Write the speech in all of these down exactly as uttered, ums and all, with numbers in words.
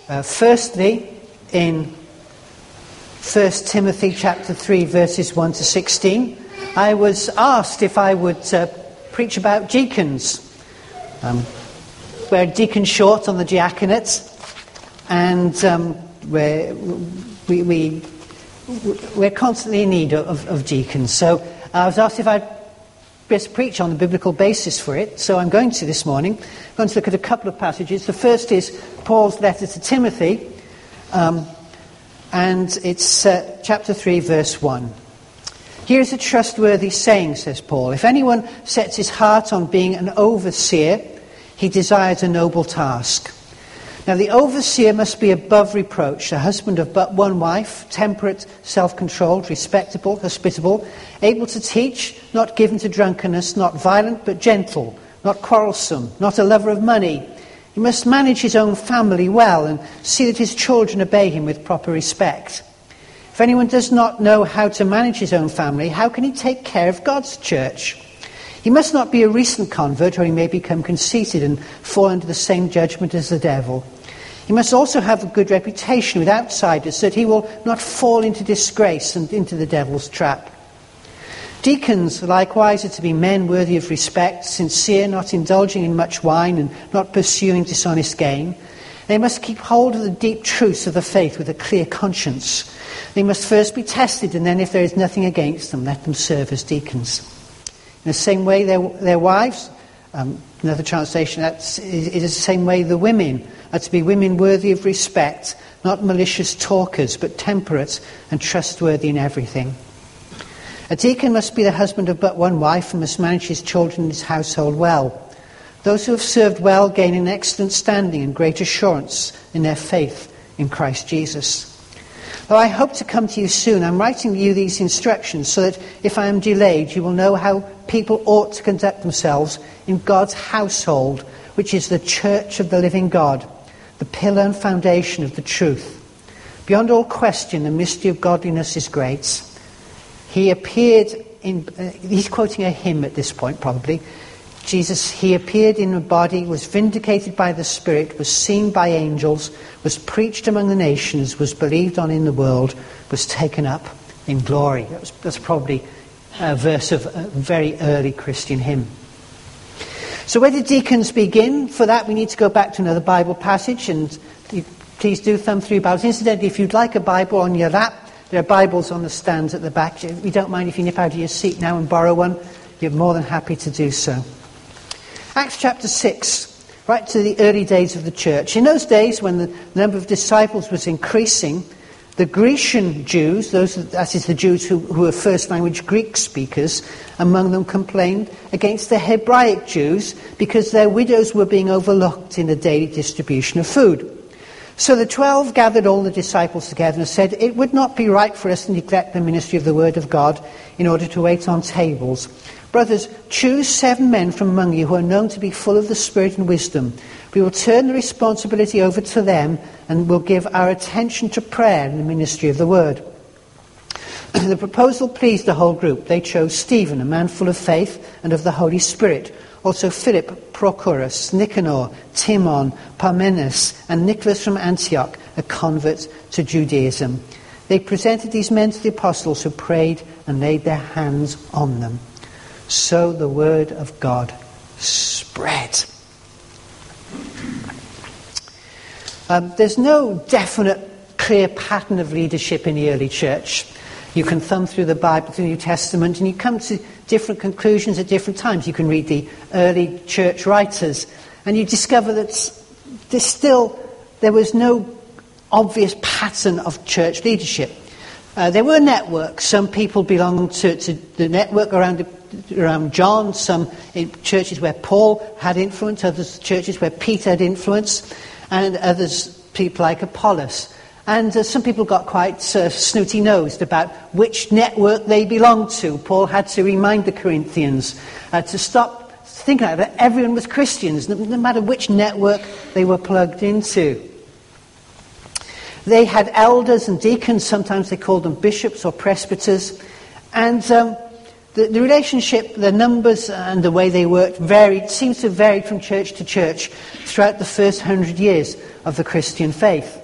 Uh, firstly, in First Timothy chapter three, verses one to sixteen, I was asked if I would uh, preach about deacons. Um, we're a deacon short on the diaconate, and um, we're, we, we, we're constantly in need of, of deacons. So I was asked if I'd best preach on the biblical basis for it, so I'm going to this morning. I'm going to look at a couple of passages. The first is Paul's letter to Timothy, um, and it's uh, chapter three, verse one. Here is a trustworthy saying, says Paul. If anyone sets his heart on being an overseer, he desires a noble task. Now the overseer must be above reproach, a husband of but one wife, temperate, self-controlled, respectable, hospitable, able to teach, not given to drunkenness, not violent but gentle, not quarrelsome, not a lover of money. He must manage his own family well and see that his children obey him with proper respect. If anyone does not know how to manage his own family, how can he take care of God's church? He must not be a recent convert, or he may become conceited and fall under the same judgment as the devil. He must also have a good reputation with outsiders, so that he will not fall into disgrace and into the devil's trap. Deacons, likewise, are to be men worthy of respect, sincere, not indulging in much wine, and not pursuing dishonest gain. They must keep hold of the deep truths of the faith with a clear conscience. They must first be tested, and then, if there is nothing against them, let them serve as deacons. In the same way, their, their wives, um, another translation, that's, it is the same way the women are to be women worthy of respect, not malicious talkers, but temperate and trustworthy in everything. A deacon must be the husband of but one wife and must manage his children and his household well. Those who have served well gain an excellent standing and great assurance in their faith in Christ Jesus. Though I hope to come to you soon, I'm writing you these instructions so that if I am delayed, you will know how people ought to conduct themselves in God's household, which is the church of the living God, the pillar and foundation of the truth. Beyond all question, the mystery of godliness is great. He appeared in, uh, he's quoting a hymn at this point probably. Jesus, he appeared in a body, was vindicated by the Spirit, was seen by angels, was preached among the nations, was believed on in the world, was taken up in glory. That was, that's probably a verse of a very early Christian hymn. So where did deacons begin? For that we need to go back to another Bible passage, and please do thumb through your Bibles. Incidentally, if you'd like a Bible on your lap, there are Bibles on the stands at the back. We don't mind if you nip out of your seat now and borrow one. You're more than happy to do so. Acts chapter six, right to the early days of the church. In those days when the number of disciples was increasing, the Grecian Jews, those that is the Jews who, who were first language Greek speakers, among them complained against the Hebraic Jews because their widows were being overlooked in the daily distribution of food. So the twelve gathered all the disciples together and said, it would not be right for us to neglect the ministry of the word of God in order to wait on tables. Brothers, choose seven men from among you who are known to be full of the Spirit and wisdom. We will turn the responsibility over to them and will give our attention to prayer and the ministry of the word. The proposal pleased the whole group. They chose Stephen, a man full of faith and of the Holy Spirit. Also Philip, Prochorus, Nicanor, Timon, Parmenas, and Nicholas from Antioch, a convert to Judaism. They presented these men to the apostles, who prayed and laid their hands on them. So the word of God spread. Um, there's no definite, clear pattern of leadership in the early church. You can thumb through the Bible, through the New Testament, and you come to different conclusions at different times. You can read the early church writers, and you discover that there's still, there was no obvious pattern of church leadership. Uh, there were networks. Some people belonged to, to the network around the around John, some in churches where Paul had influence, others churches where Peter had influence, and others people like Apollos. And uh, some people got quite uh, snooty-nosed about which network they belonged to. Paul had to remind the Corinthians uh, to stop thinking like that everyone was Christians, no, no matter which network they were plugged into. They had elders and deacons, sometimes they called them bishops or presbyters, and um, the, the relationship, the numbers and the way they worked varied, seems to have varied from church to church throughout the first hundred years of the Christian faith.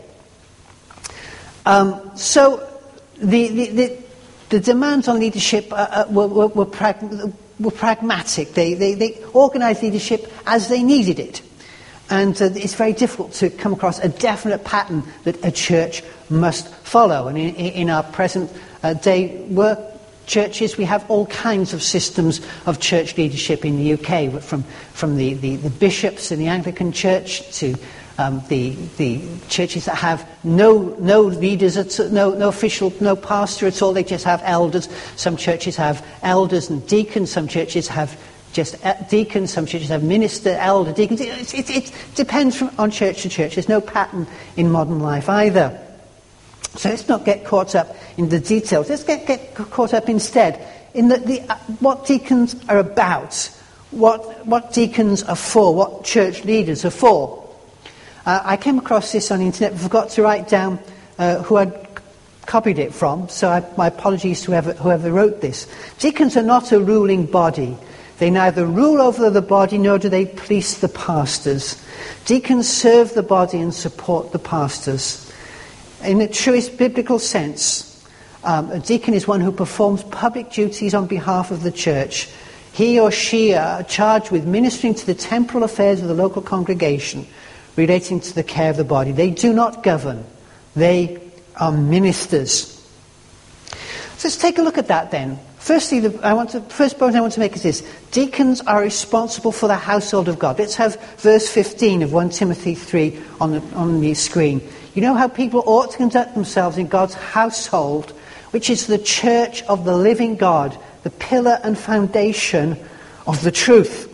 Um, so the, the, the, the demands on leadership uh, uh, were, were, were, prag- were pragmatic. They, they, they organised leadership as they needed it. And uh, it's very difficult to come across a definite pattern that a church must follow. And in, in our present uh, day work churches, we have all kinds of systems of church leadership in the U K, from, from the, the, the bishops in the Anglican Church to um, the, the churches that have no, no leaders, at, no, no official, no pastor at all. They just have elders. Some churches have elders and deacons. Some churches have just deacons, some churches have minister, elder, deacons. It, it, it depends from, on church to church. There's no pattern in modern life either. So let's not get caught up in the details. Let's get, get caught up instead in the, the, uh, what deacons are about, what, what deacons are for, what church leaders are for. Uh, I came across this on the internet, but forgot to write down uh, who I'd copied it from, so I, my apologies to whoever, whoever wrote this. Deacons are not a ruling body. They neither rule over the body nor do they police the pastors. Deacons serve the body and support the pastors. In the truest biblical sense, um, a deacon is one who performs public duties on behalf of the church. He or she are charged with ministering to the temporal affairs of the local congregation relating to the care of the body. They do not govern. They are ministers. So let's take a look at that then. Firstly, the I want to, first point I want to make is this. Deacons are responsible for the household of God. Let's have verse fifteen of First Timothy three on the, on the screen. You know how people ought to conduct themselves in God's household, which is the church of the living God, the pillar and foundation of the truth.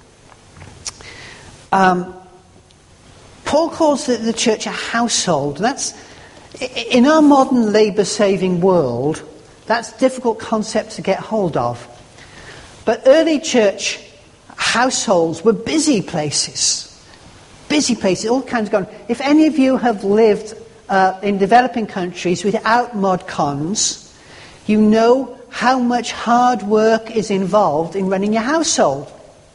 Um, Paul calls the, the church a household. That's, in our modern labour-saving world, that's a difficult concept to get hold of. But early church households were busy places. Busy places, all kinds of going. If any of you have lived uh, in developing countries without mod cons, you know how much hard work is involved in running your household.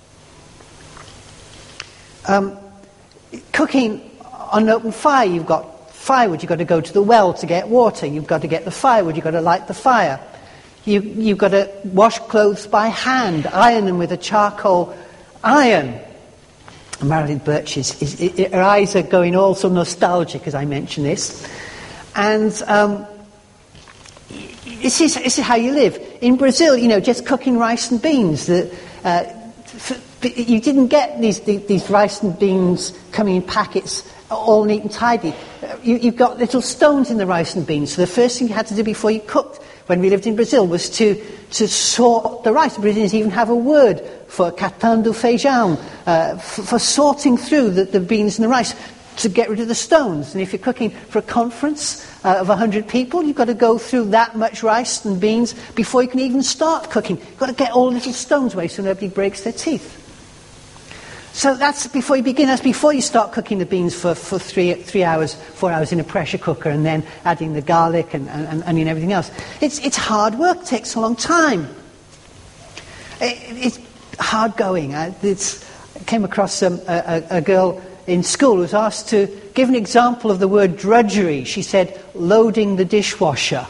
Um, cooking on an open fire, you've got firewood, you've got to go to the well to get water, you've got to get the firewood, you've got to light the fire. You, you've got to wash clothes by hand, iron them with a charcoal iron. Marilyn Birch, is, is, is, her eyes are going all so nostalgic as I mention this. And um, this, is, this is how you live. In Brazil, you know, just cooking rice and beans. The, uh, you didn't get these, these rice and beans coming in packets all neat and tidy. You, you've got little stones in the rice and beans. So the first thing you had to do before you cooked, when we lived in Brazil, was to, to sort the rice. The Brazilians even have a word for catando feijão, uh, for, for sorting through the, the beans and the rice to get rid of the stones. And if you're cooking for a conference uh, of one hundred people, you've got to go through that much rice and beans before you can even start cooking. You've got to get all the little stones away so nobody breaks their teeth. So that's before you begin. That's before you start cooking the beans for, for three three hours, four hours in a pressure cooker, and then adding the garlic and, and, and onion and everything else. It's it's hard work. It takes a long time. It, it's hard going. I, it's, I came across um, a, a, a girl in school who was asked to give an example of the word drudgery. She said, "Loading the dishwasher."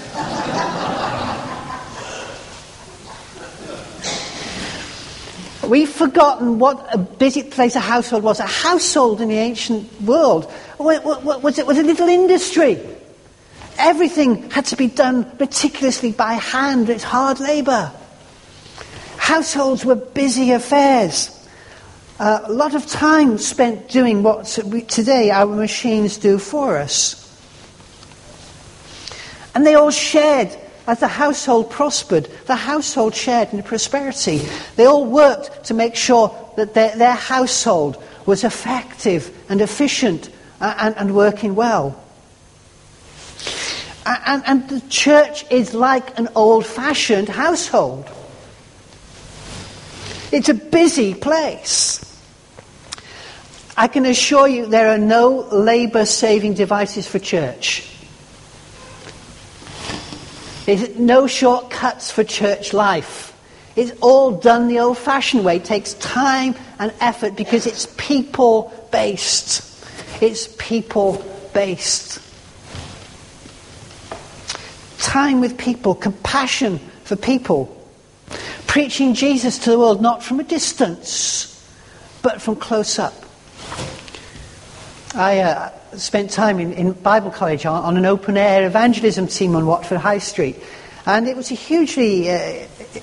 We've forgotten what a busy place a household was. A household in the ancient world was, it was a little industry. Everything had to be done meticulously by hand. It's hard labour. Households were busy affairs. Uh, a lot of time spent doing what we, today our machines do for us. And they all shared. As the household prospered, the household shared in the prosperity. They all worked to make sure that their, their household was effective and efficient uh, and, and working well. And, and the church is like an old-fashioned household. It's a busy place. I can assure you there are no labour-saving devices for church. There's no shortcuts for church life. It's all done the old-fashioned way. It takes time and effort because it's people-based. It's people-based. Time with people, compassion for people. Preaching Jesus to the world, not from a distance, but from close up. I uh, spent time in, in Bible college on, on an open-air evangelism team on Watford High Street. And it was a hugely uh,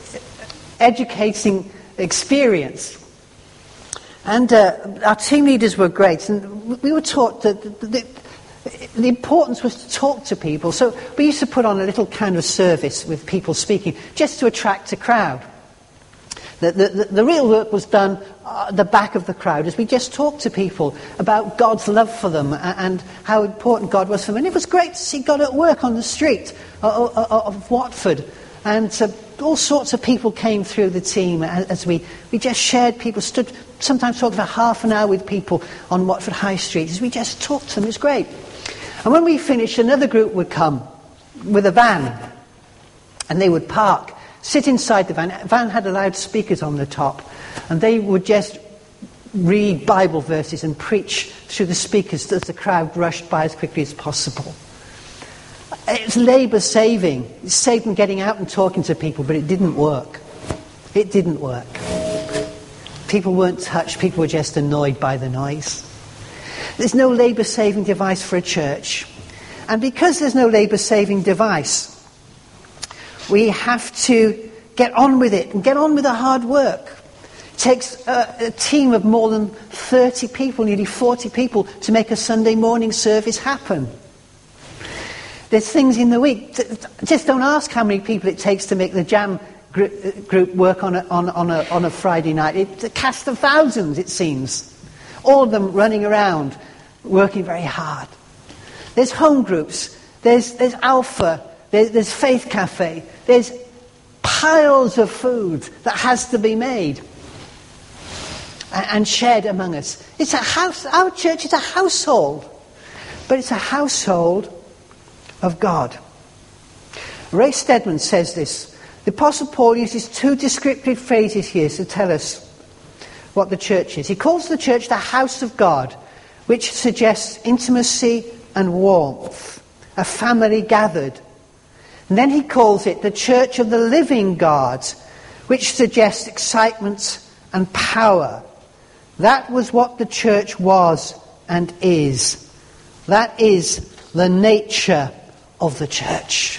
educating experience. And uh, our team leaders were great. And we were taught that the, the, the importance was to talk to people. So we used to put on a little kind of service with people speaking, just to attract a crowd. The, the, the real work was done at the back of the crowd as we just talked to people about God's love for them and how important God was for them. And it was great to see God at work on the street of, of, of Watford. And uh, all sorts of people came through the team as we, we just shared people, stood sometimes talked for half an hour with people on Watford High Street as we just talked to them. It was great. And when we finished, another group would come with a van and they would park. Sit inside the van. The van had loudspeakers on the top, and they would just read Bible verses and preach through the speakers as the crowd rushed by as quickly as possible. It was labour-saving. It saved them getting out and talking to people, but it didn't work. It didn't work. People weren't touched. People were just annoyed by the noise. There's no labour-saving device for a church. And because there's no labour-saving device, we have to get on with it and get on with the hard work. It takes a, a team of more than thirty people, nearly forty people, to make a Sunday morning service happen. There's things in the week. Just don't ask how many people it takes to make the jam group work on a, on, on a, on a Friday night. It's a cast of thousands, it seems. All of them running around, working very hard. There's home groups. There's, there's Alpha. There's, there's Faith Cafe. There's piles of food that has to be made and, and shared among us. It's a house. Our church is a household, but it's a household of God. Ray Stedman says this. The Apostle Paul uses two descriptive phrases here to tell us what the church is. He calls the church the house of God, which suggests intimacy and warmth, a family gathered. And then he calls it the church of the living God, which suggests excitement and power. That was what the church was and is. That is the nature of the church.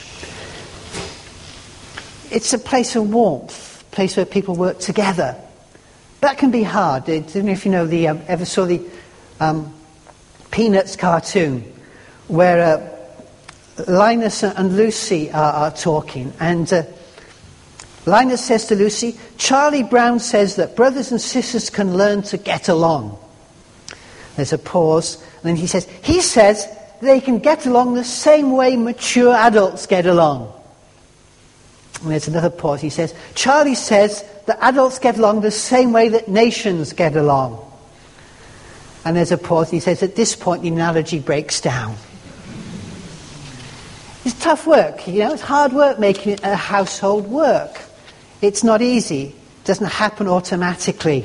It's a place of warmth, a place where people work together. That can be hard. I don't know if you know the um, ever saw the um, Peanuts cartoon where uh, Linus and Lucy are, are talking, and uh, Linus says to Lucy, Charlie Brown says that brothers and sisters can learn to get along. There's a pause, and then he says, he says they can get along the same way mature adults get along. And there's another pause. He says, Charlie says that adults get along the same way that nations get along. And there's a pause. He says, at this point the analogy breaks down. It's tough work, you know, it's hard work making a household work. It's not easy. It doesn't happen automatically.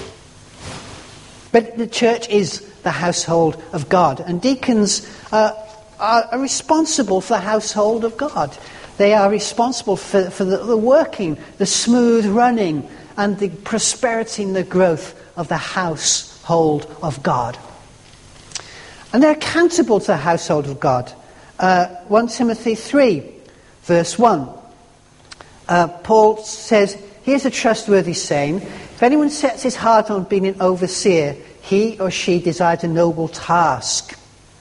But the church is the household of God. And deacons uh, are, are responsible for the household of God. They are responsible for, for the, the working, the smooth running, and the prosperity and the growth of the household of God. And they're accountable to the household of God. Uh, First Timothy three, verse one. Uh, Paul says, here's a trustworthy saying, if anyone sets his heart on being an overseer, he or she desires a noble task.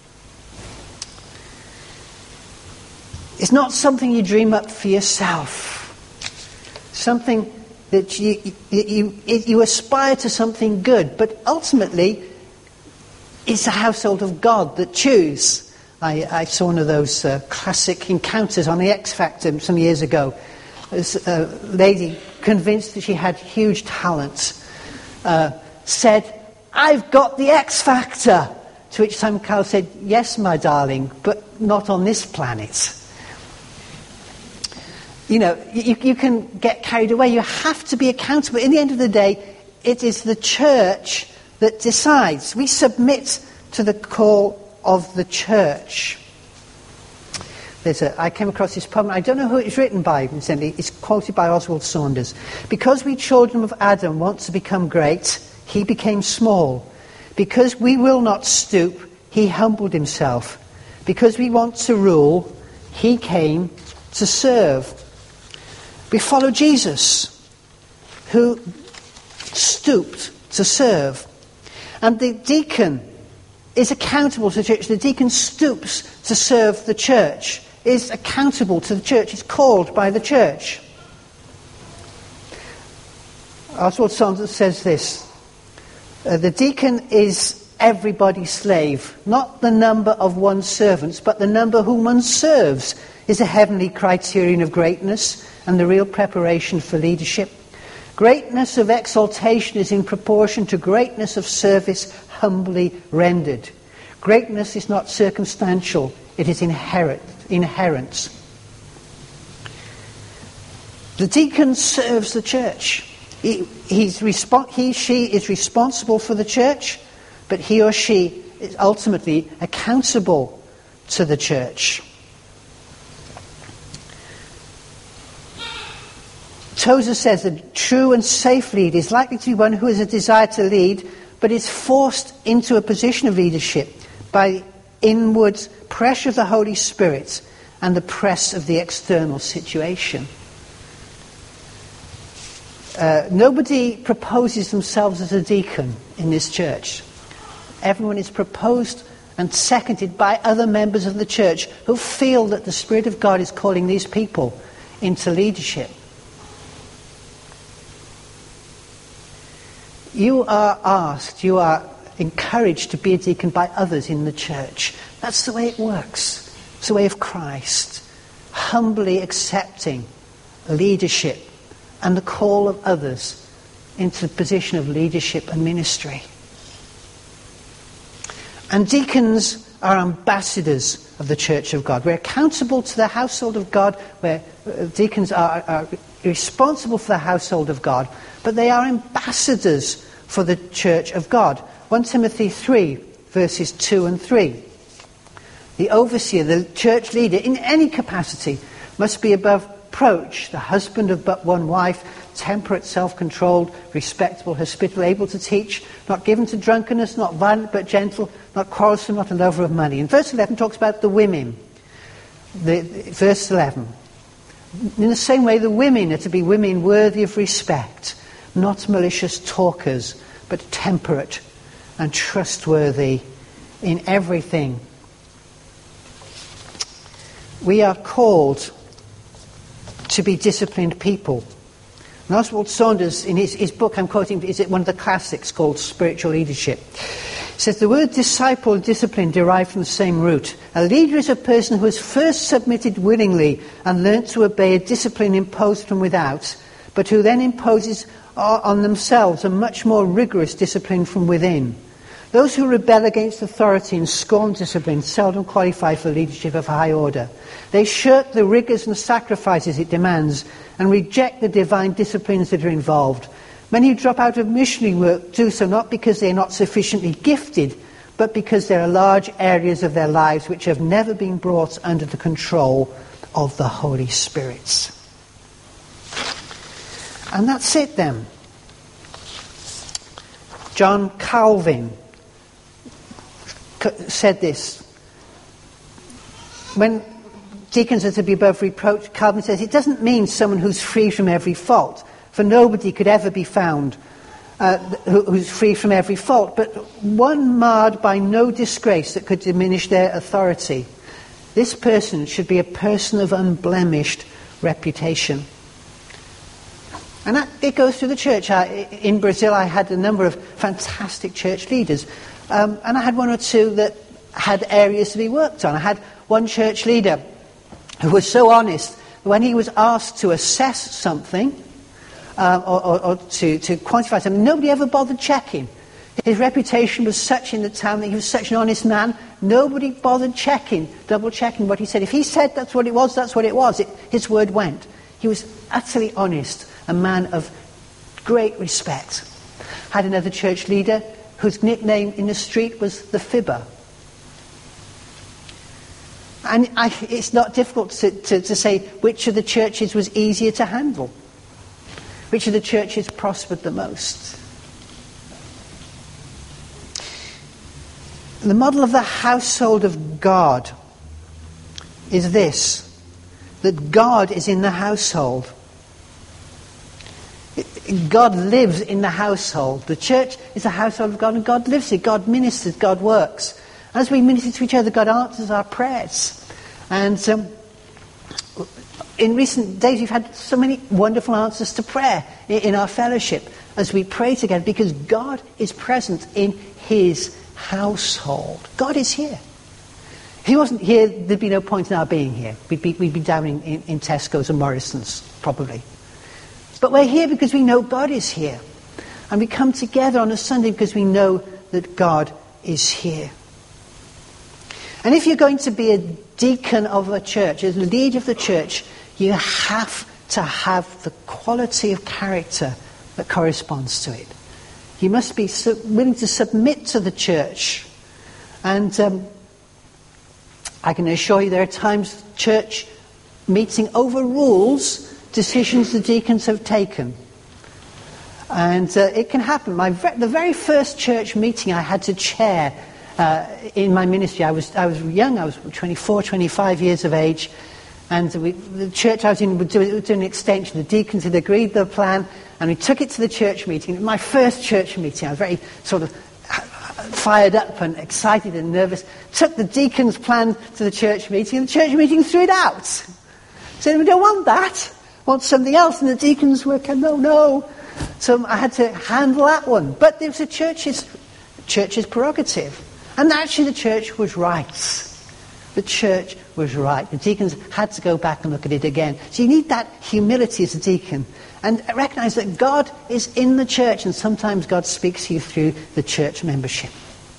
It's not something you dream up for yourself. Something that you, you, you, you aspire to something good, but ultimately it's the household of God that choose. I, I saw one of those uh, classic encounters on the X Factor some years ago. This uh, lady, convinced that she had huge talent, uh, said, I've got the X Factor. To which Simon Cowell said, yes, my darling, but not on this planet. you know, you, you can get carried away. You have to be accountable. In the end of the day, it is the church that decides. We submit to the call of the church. There's a, I came across this poem. I don't know who it's written by, incidentally. It's quoted by Oswald Saunders. Because we children of Adam want to become great, he became small. Because we will not stoop, he humbled himself. Because we want to rule, he came to serve. We follow Jesus, who stooped to serve. And the deacon is accountable to the church. The deacon stoops to serve the church, is accountable to the church, is called by the church. Oswald Saunders says this, uh, the deacon is everybody's slave, not the number of one's servants, but the number whom one serves is a heavenly criterion of greatness and the real preparation for leadership. Greatness of exaltation is in proportion to greatness of service humbly rendered. Greatness is not circumstantial, it is inherent. inherent. The deacon serves the church. He, he's respo- he, she is responsible for the church, but he or she is ultimately accountable to the church. Tozer says a true and safe leader is likely to be one who has a desire to lead, but is forced into a position of leadership by inward pressure of the Holy Spirit and the press of the external situation. Uh, nobody proposes themselves as a deacon in this church. Everyone is proposed and seconded by other members of the church who feel that the Spirit of God is calling these people into leadership. You are asked, you are encouraged to be a deacon by others in the church. That's the way it works. It's the way of Christ. Humbly accepting leadership and the call of others into the position of leadership and ministry. And deacons are ambassadors of the Church of God. We're accountable to the household of God, where deacons are, are responsible for the household of God, but they are ambassadors for the Church of God. First Timothy three, verses two and three. The overseer, the church leader, in any capacity, must be above reproach, the husband of but one wife, temperate, self-controlled, respectable, hospitable, able to teach, not given to drunkenness, not violent but gentle, not quarrelsome, not a lover of money. And verse eleven talks about the women. The, the, verse eleven. In the same way, the women are to be women worthy of respect, not malicious talkers, but temperate and trustworthy in everything. We are called to be disciplined people. And Oswald Saunders, in his, his book I'm quoting, is it one of the classics called Spiritual Leadership, says the word disciple and discipline derive from the same root. A leader is a person who has first submitted willingly and learnt to obey a discipline imposed from without, but who then imposes on themselves a much more rigorous discipline from within. Those who rebel against authority and scorn discipline seldom qualify for leadership of high order. They shirk the rigours and sacrifices it demands and reject the divine disciplines that are involved. Many who drop out of missionary work do so not because they are not sufficiently gifted, but because there are large areas of their lives which have never been brought under the control of the Holy Spirit. And that's it then. John Calvin said this. When deacons are to be above reproach, Calvin says it doesn't mean someone who's free from every fault, for nobody could ever be found uh, who, who's free from every fault, but one marred by no disgrace that could diminish their authority. This person should be a person of unblemished reputation. And that, it goes through the church. I, in Brazil, I had a number of fantastic church leaders. Um, and I had one or two that had areas to be worked on. I had one church leader who was so honest, when he was asked to assess something, uh, or, or, or to, to quantify something, nobody ever bothered checking. His reputation was such in the town that he was such an honest man, nobody bothered checking, double checking what he said. If he said that's what it was, that's what it was. It, his word went. He was utterly honest, a man of great respect. Had another church leader whose nickname in the street was the Fibber. And I, it's not difficult to, to, to say which of the churches was easier to handle. Which of the churches prospered the most. The model of the household of God is this, that God is in the household. God lives in the household. The church is a household of God, and God lives here. God ministers, God works. As we minister to each other, God answers our prayers. And um, in recent days, we've had so many wonderful answers to prayer in, in our fellowship as we pray together, because God is present in his household. God is here. If he wasn't here, there'd be no point in our being here. We'd be, we'd be down in, in, in Tesco's and Morrison's, probably. But we're here because we know God is here. And we come together on a Sunday because we know that God is here. And if you're going to be a deacon of a church, a leader of the church, you have to have the quality of character that corresponds to it. You must be su- willing to submit to the church. And um, I can assure you there are times church meeting overrules decisions the deacons have taken. And uh, it can happen. My ve- the very first church meeting I had to chair uh, in my ministry, I was I was young, I was twenty-four, twenty-five years of age, and we, the church I was in would do, would do an extension. The deacons had agreed the plan, and we took it to the church meeting. My first church meeting, I was very sort of fired up and excited and nervous. Took the deacons' plan to the church meeting, and the church meeting threw it out. Said, we don't want that. Want something else, and the deacons were, no, no. So I had to handle that one. But it was a church's, church's prerogative. And actually the church was right. The church was right. The deacons had to go back and look at it again. So you need that humility as a deacon. And recognise that God is in the church, and sometimes God speaks to you through the church membership.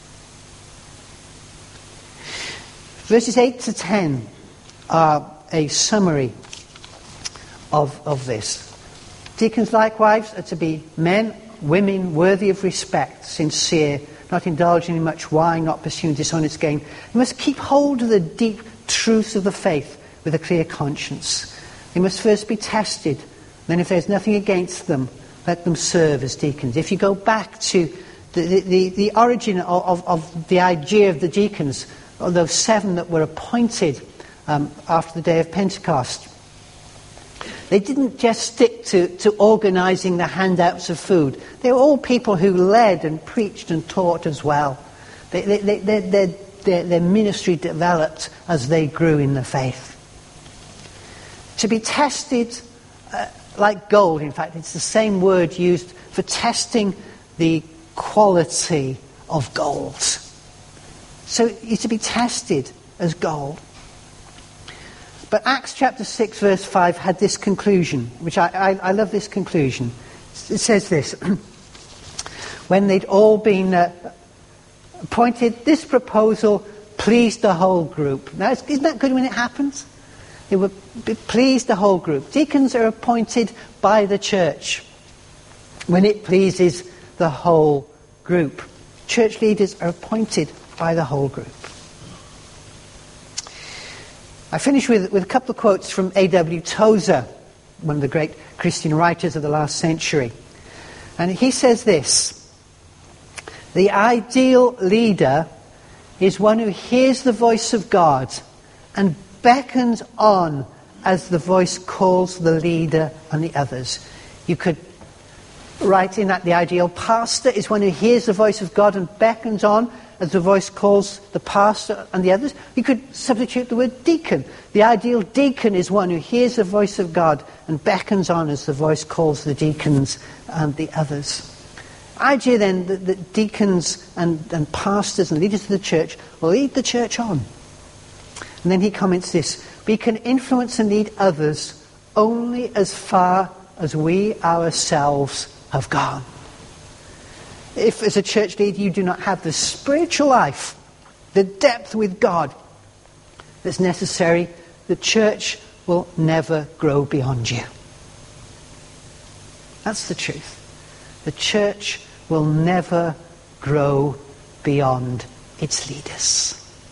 Verses eight to ten are a summary Of, of this. Deacons likewise are to be men, women worthy of respect, sincere, not indulging in much wine, not pursuing dishonest gain. They must keep hold of the deep truths of the faith with a clear conscience. They must first be tested. Then if there's nothing against them, let them serve as deacons. If you go back to the, the, the origin of, of, of the idea of the deacons, of those seven that were appointed um, after the day of Pentecost, they didn't just stick to, to organising the handouts of food. They were all people who led and preached and taught as well. They, they, they, they, their, their, their ministry developed as they grew in the faith. To be tested uh, like gold, in fact, it's the same word used for testing the quality of gold. So you're to be tested as gold. But Acts chapter six verse five had this conclusion, which I, I, I love this conclusion. It says this, when they'd all been uh, appointed, this proposal pleased the whole group. Now, isn't that good when it happens? It would please the whole group. Deacons are appointed by the church when it pleases the whole group. Church leaders are appointed by the whole group. I finish with, with a couple of quotes from A W Tozer, one of the great Christian writers of the last century. And he says this, the ideal leader is one who hears the voice of God and beckons on as the voice calls the leader and the others. You could write in that the ideal pastor is one who hears the voice of God and beckons on as the voice calls the pastor and the others. You could substitute the word deacon. The ideal deacon is one who hears the voice of God and beckons on as the voice calls the deacons and the others. Idea then that, that deacons and, and pastors and leaders of the church will lead the church on. And then he comments this, we can influence and lead others only as far as we ourselves have gone. If as a church leader you do not have the spiritual life, the depth with God that's necessary, the church will never grow beyond you. That's the truth. The church will never grow beyond its leaders.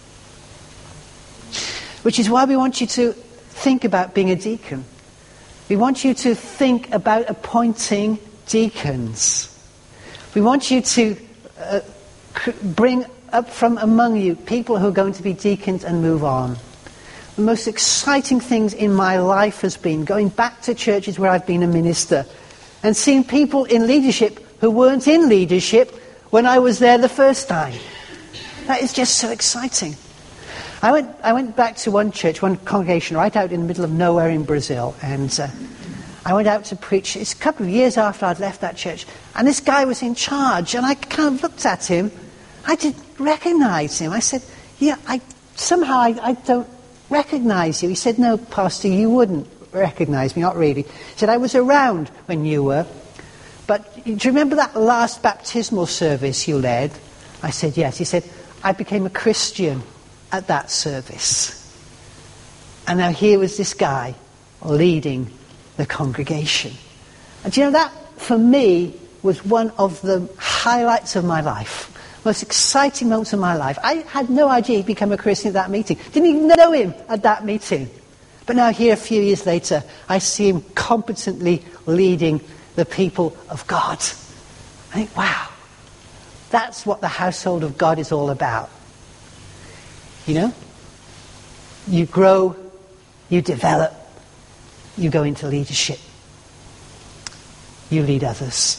Which is why we want you to think about being a deacon. We want you to think about appointing deacons. We want you to uh, bring up from among you people who are going to be deacons and move on. The most exciting things in my life has been going back to churches where I've been a minister and seeing people in leadership who weren't in leadership when I was there the first time. That is just so exciting. I went I went back to one church, one congregation right out in the middle of nowhere in Brazil, and uh, I went out to preach. It's a couple of years after I'd left that church, and this guy was in charge, and I kind of looked at him. I didn't recognise him. I said, yeah, I somehow I, I don't recognise you. He said, no, Pastor, you wouldn't recognise me, not really. He said, I was around when you were, but do you remember that last baptismal service you led? I said, yes. He said, I became a Christian at that service. And now here was this guy leading the congregation. And do you know, that for me was one of the highlights of my life. Most exciting moments of my life. I had no idea he'd become a Christian at that meeting. Didn't even know him at that meeting. But now here a few years later, I see him competently leading the people of God. I think, wow, that's what the household of God is all about. You know, you grow, you develop, you go into leadership. You lead others.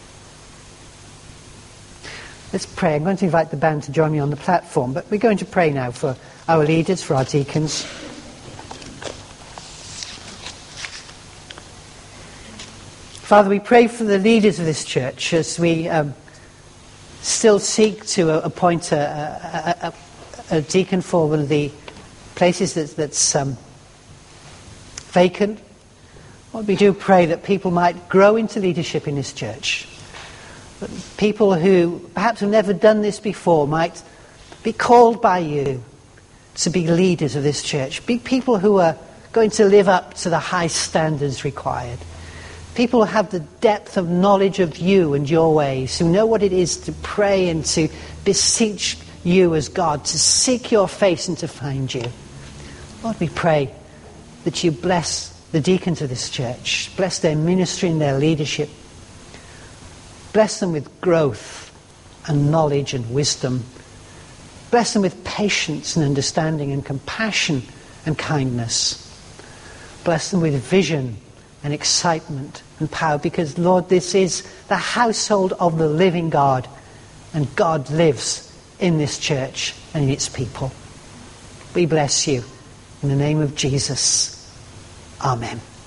Let's pray. I'm going to invite the band to join me on the platform, but we're going to pray now for our leaders, for our deacons. Father, we pray for the leaders of this church as we um, still seek to uh, appoint a, a, a a deacon for one of the places that, that's um, vacant. Lord, we do pray that people might grow into leadership in this church. That people who perhaps have never done this before might be called by you to be leaders of this church. Be people who are going to live up to the high standards required. People who have the depth of knowledge of you and your ways, who know what it is to pray and to beseech you as God, to seek your face and to find you. Lord, we pray that you bless the deacons of this church, bless their ministry and their leadership, bless them with growth and knowledge and wisdom, bless them with patience and understanding and compassion and kindness, bless them with vision and excitement and power, because Lord, this is the household of the living God, and God lives in this church and in its people. We bless you in the name of Jesus. Amen.